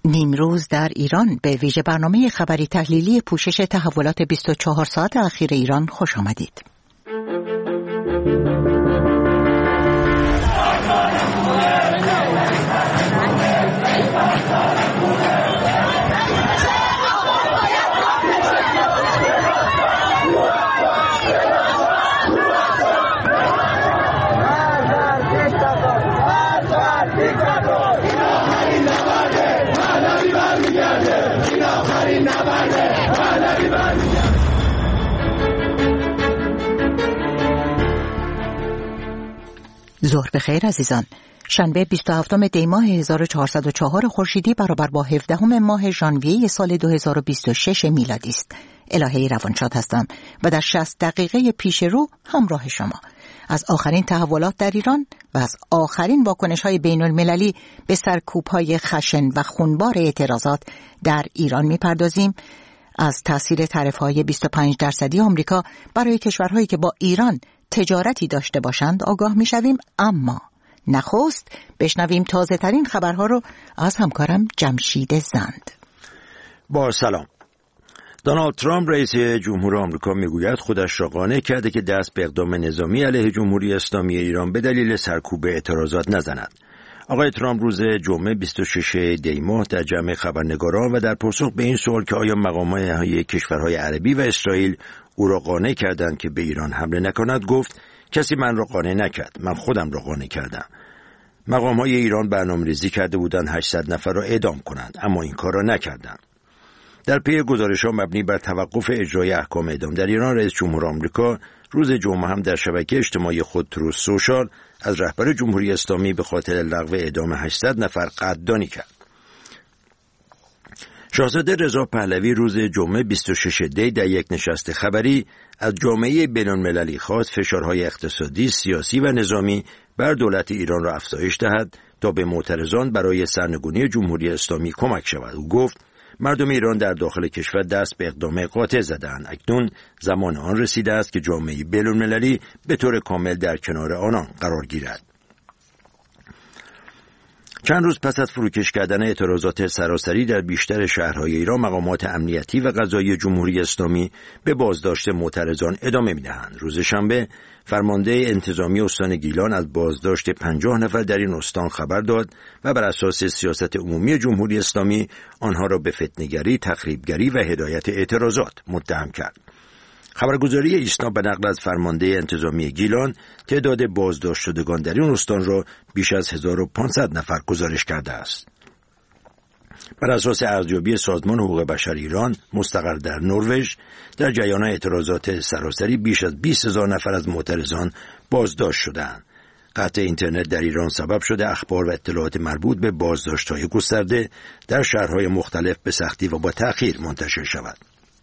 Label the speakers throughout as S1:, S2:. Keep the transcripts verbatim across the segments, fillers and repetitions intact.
S1: نیمروز در ایران به ویژه برنامه خبری تحلیلی پوشش تحولات بیست و چهار ساعت اخیر ایران خوش آمدید. ظهر بخیر عزیزان. شنبه بیست و هفتم دی ماه هزار و چهارصد و چهار خورشیدی برابر با هفدهم ماه ژانویه سال دو هزار و بیست و شش میلادی است. الهه روانشاد هستم و در شصت دقیقه پیش رو همراه شما از آخرین تحولات در ایران و از آخرین واکنش‌های بین‌المللی به سرکوب‌های خشن و خونبار اعتراضات در ایران می‌پردازیم. از تاثیر تعرفه‌های بیست و پنج درصدی آمریکا برای کشورهایی که با ایران تجارتی داشته باشند آگاه می‌شویم، اما نخست بشنویم تازه ترین خبرها رو از همکارم جمشید زند.
S2: با سلام. دونالد ترامپ رئیس جمهور آمریکا میگوید خودش را قانع کرده که دست به اقدام نظامی علیه جمهوری اسلامی ایران به دلیل سرکوب اعتراضات نزند. آقای ترامپ روز جمعه بیست و شش دی ماه در جمع خبرنگاران و در پاسخ به این سوال که آیا مقامات کشورهای عربی و اسرائیل او را قانع کردند که به ایران حمله نکند گفت کسی من را قانع نکرد، من خودم را قانع کردم. مقامات ایران برنامه‌ریزی کرده بودند هشتصد نفر را اعدام کنند، اما این کار را نکردند. در پی گزارش‌ها مبنی بر توقف اجرای احکام اعدام در ایران، رئیس جمهور آمریکا روز جمعه هم در شبکه اجتماعی خود تروث سوشال از رهبر جمهوری اسلامی به خاطر لغو اعدام هشتصد نفر قدردانی کرد. شاهزاده رضا پهلوی روز جمعه بیست و شش دی در یک نشست خبری از جامعه بین‌المللی خواست فشارهای اقتصادی، سیاسی و نظامی بر دولت ایران را افزایش دهد تا به معترضان برای سرنگونی جمهوری اسلامی کمک شود. او گفت مردم ایران در داخل کشور دست به اقدام قاطع زدند. اکنون زمان آن رسیده است که جامعه بین‌المللی به طور کامل در کنار آنان قرار گیرد. چند روز پس از فروکش کردن اعتراضات سراسری در بیشتر شهرهای ایران، مقامات امنیتی و قضایی جمهوری اسلامی به بازداشت معترضان ادامه می‌دهند. روز شنبه فرمانده انتظامی استان گیلان از بازداشت پنجاه نفر در این استان خبر داد و بر اساس سیاست عمومی جمهوری اسلامی آنها را به فتنه‌گری، تخریبگری و هدایت اعتراضات متهم کرد. خبرگزاری ایسنا به نقل از فرمانده انتظامی گیلان تعداد بازداشت شدگان در این استان را بیش از هزار و پانصد نفر گزارش کرده است. بر اساس ارزیابی سازمان حقوق بشر ایران مستقر در نروژ، در جریان اعتراضات سراسری بیش از بیست هزار نفر از معترضان بازداشت شدند. قطع اینترنت در ایران سبب شده اخبار و اطلاعات مربوط به بازداشت‌های گسترده در شهرهای مختلف به سختی و با تأخیر منتشر شود.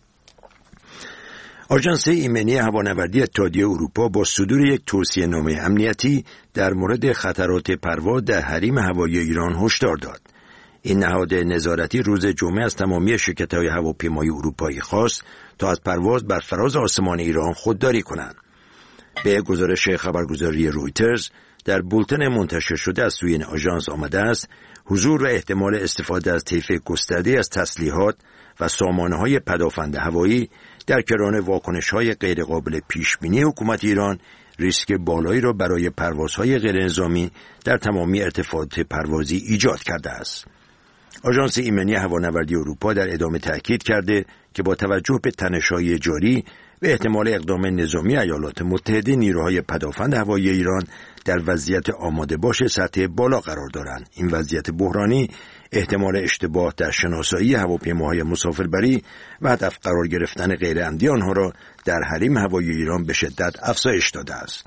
S2: آژانس ایمنی هوانوردی اتحادیه اروپا با صدور یک توصیه‌نامه امنیتی در مورد خطرات پرواز در حریم هوایی ایران هشدار داد. این نهاد نظارتی روز جمعه از تمامی شرکت‌های هواپیمایی اروپایی خواست تا از پرواز بر فراز آسمان ایران خودداری کنند. به گزارش خبرگزاری رویترز در بولتن منتشر شده از سوی این آژانس آمده است حضور و احتمال استفاده از طیف گسترده از تسلیحات و سامانه‌های پدافند هوایی در کرانه واکنش‌های غیرقابل پیش‌بینی حکومت ایران ریسک بالایی را برای پروازهای غیرنظامی در تمامی ارتفاعات پروازی ایجاد کرده است. آژانس ایمنی هوانوردی اروپا در ادامه تأکید کرده که با توجه به تنش‌های جاری و احتمال اقدام نظامی ایالات متحده، نیروهای پدافند هوایی ایران در وضعیت آماده باش سطح بالا قرار دارند. این وضعیت بحرانی احتمال اشتباه در شناسایی هواپیماهای مسافربری و هدف قرار گرفتن غیر عمدی آنها را در حریم هوایی ایران به شدت افزایش داده است.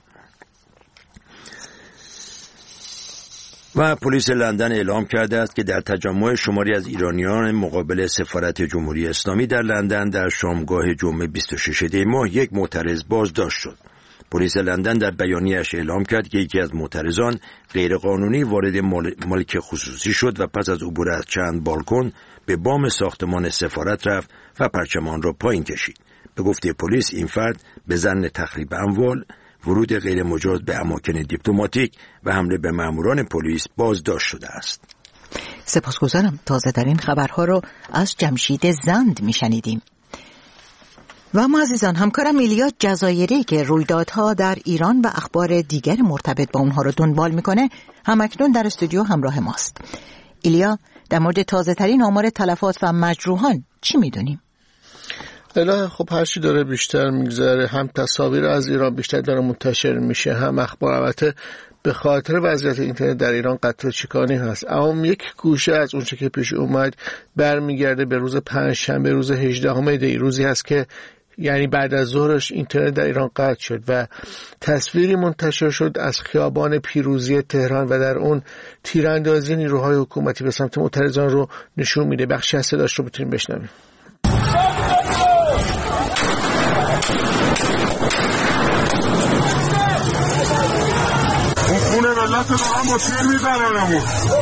S2: و پلیس لندن اعلام کرده است که در تجمع شماری از ایرانیان مقابل سفارت جمهوری اسلامی در لندن در شامگاه جمعه بیست و شش دی ماه یک معترض بازداشت شد. پلیس لندن در بیانیه‌اش اعلام کرد که یکی از معترضان غیرقانونی وارد ملک خصوصی شد و پس از عبور از چند بالکن به بام ساختمان سفارت رفت و پرچم آن را پایین کشید. به گفته پلیس این فرد به ظن تخریب اموال، ورود غیر مجاز به اماکن دیپلماتیک و حمله به ماموران پلیس بازداشت شده است.
S1: سپاسگزارم. تازه ترین خبرها رو از جمشید زند میشنیدیم. و ما عزیزان، همکارم ایلیا جزایری که رویدادها در ایران و اخبار دیگر مرتبط با اونها رو دنبال میکنه همکنون در استودیو همراه ماست. ایلیا، در مورد تازه ترین آمار تلفات و مجروحان چی میدونیم؟
S3: الهه خب هرچی داره بیشتر میگذره، هم تصاویر از ایران بیشتر داره منتشر میشه، هم اخبار. البته به خاطر وضعیت اینترنت در ایران قطع و چکانی هست، اما یک گوشه از اونچه که پیش اومد برمیگرده به روز پنجشنبه، روز هجدهم دی، روزی هست که یعنی بعد از ظهرش اینترنت در ایران قطع شد و تصویری منتشر شد از خیابان پیروزی تهران و در اون تیراندازی نیروهای حکومتی به سمت معترضان رو نشون میده. بخشی از صداش رو بتونیم بشنویم.
S4: خونه ملت رو هم با تیر میزننمون.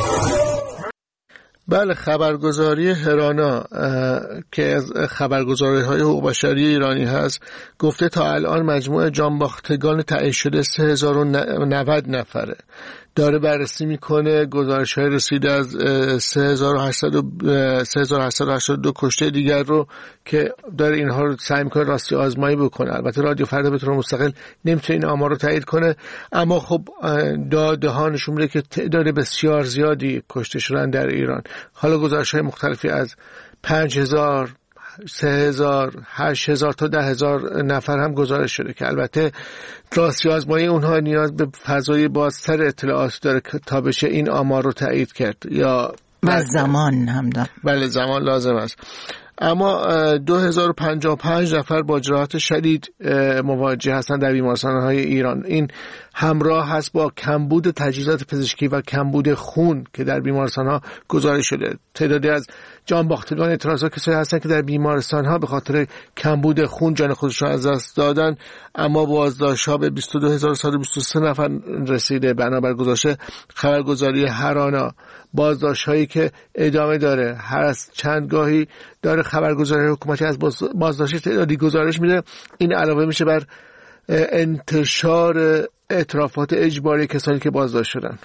S3: بله، خبرگزاری هرانا که از خبرگزاری های حقوق بشری ایرانی هست گفته تا الان مجموع جانباختگان تعیین شده سه هزار و نود نفره. داره بررسی میکنه، گزارش های رسیده از سه هزار و هشتصد و هشتاد و دو کشته دیگر رو که داره اینها رو سعی میکنه راستی آزمایی بکنه. البته رادیو فردا به طور مستقل نمیتونه این آمار رو تایید کنه، اما خب داده ها نشون میده که تعداد بسیار زیادی کشته شدن در ایران. حالا گزارش های مختلفی از پنج هزار، سه هزار، هشت هزار تا ده هزار نفر هم گزارش شده که البته راستی آزمایی اونها نیاز به فضای بازتر اطلاعات داره تا بشه این آمار رو تایید کرد یا
S1: و زمان هم داره.
S3: بله، زمان لازم است. اما دو هزار و پنجاه و پنج نفر با جراحات شدید مواجه هستند در بیمارستان‌های ایران. این همراه هست با کمبود تجهیزات پزشکی و کمبود خون که در بیمارستان‌ها گزارش شده. تعدادی از جانباختگان اعتراضات کسایی هستند که در بیمارستان‌ها به خاطر کمبود خون جان خودشون از دست دادن، اما بازداشت‌ها به بیست و دو هزار و صد و بیست و سه نفر رسیده بنابر گزارش خبرگزاری هرانا. بازداشت‌هایی که ادامه داره. هر از چند گاهی داره خبرگزاری حکومتی از بازداشت تعدادی گزارش میده. این علاوه میشه بر انتشار اعترافات اجباری کسانی که بازداشت شدن.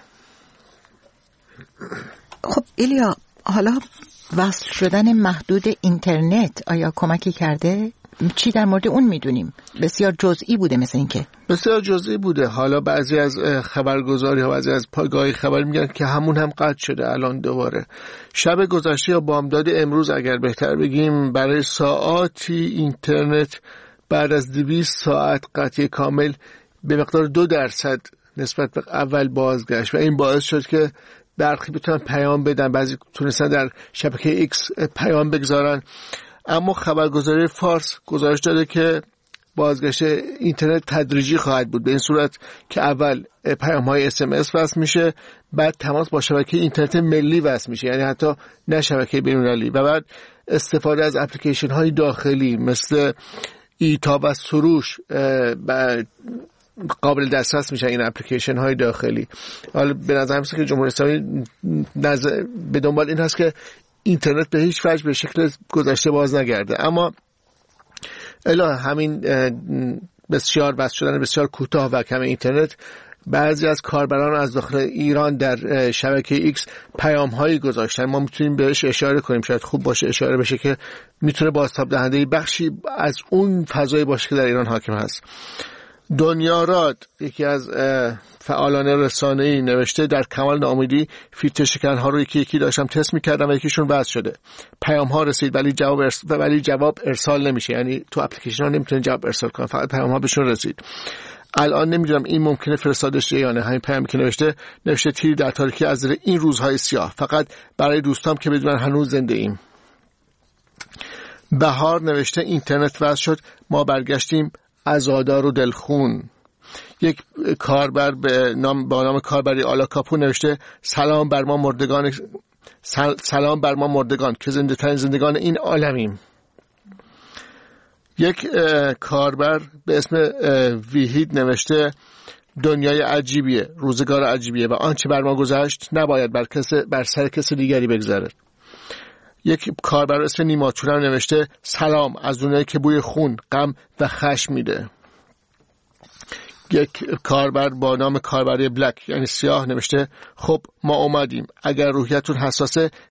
S1: خب ایلیا، حالا وصل شدن محدود اینترنت آیا کمکی کرده؟ چی در مورد اون میدونیم؟ بسیار جزئی بوده مثل این که
S3: بسیار جزئی بوده. حالا بعضی از خبرگزاری ها، بعضی از پاگاهی خبر میگن که همون هم قطع شده الان دوباره. شب گذشته یا بامداد امروز اگر بهتر بگیم، برای ساعاتی اینترنت بعد از دویست ساعت قطعی کامل به مقدار دو درصد نسبت به اول بازگشت و این باعث شد که برخی بتونن پیام بدن، بعضی تونستن در شبکه ایکس پیام بگذارن. اما خبرگزاری فارس گزارش داده که بازگشت اینترنت تدریجی خواهد بود، به این صورت که اول پیام‌های اس ام اس وصل میشه، بعد تماس با شبکه اینترنت ملی وصل میشه، یعنی حتی نه شبکه بین‌المللی، و بعد استفاده از اپلیکیشن‌های داخلی مثل ایتا و سروش قابل دسترس میشن. این اپلیکیشن های داخلی. حالا به نظر میاد که جمهوری اسلامی نظر به دنبال این هست که اینترنت به هیچ وجه به شکل گذشته باز نگرده، اما الا همین بسیار بس شدن بسیار کوتاه و کم اینترنت، بعضی از کاربران از داخل ایران در شبکه ایکس پیام هایی گذاشتن. ما میتونیم بهش اشاره کنیم، شاید خوب باشه اشاره بشه که میتونه بازتاب دهنده بخشی از اون فضایی باشه که در ایران حاکم هست. دنیا راد، یکی از فعالان رسانه‌ای، نوشته در کمال ناامیدی فیلتر شکن‌ها رو یکی یکی داشتم تست می‌کردم و یکیشون وصل شده. پیام‌ها رسید ولی جواب ارس... ولی جواب ارسال نمیشه، یعنی تو اپلیکیشن‌ها نمیتونن جواب ارسال کنن، فقط پیام‌ها بهشون رسید. الان نمیدونم این ممکنه فرستاده شه یا نه. همین پیامی که نوشته نوشته تیر در تاریکی از این روزهای سیاه، فقط برای دوستام که بدونن هنوز زنده ایم. بهار نوشته اینترنت وصل شد، ما برگشتیم عزادار و دلخون. یک کاربر به نام با نام کاربری آلا کاپو نوشته سلام بر ما مردگان، سل... سلام بر ما مردگان که زنده ترین زندگان این عالمیم. یک کاربر به اسم ویهید نوشته دنیای عجیبیه، روزگار عجیبیه و آنچه بر ما گذشت نباید بر کس بر سر کس دیگری بگذره. یک کاربر اسم نیماچورم نوشته سلام از اونایی که بوی خون، غم و خشم میده. یک کاربر با نام کاربری بلک یعنی سیاه نوشته خب ما اومدیم، اگر روحیتون حساسه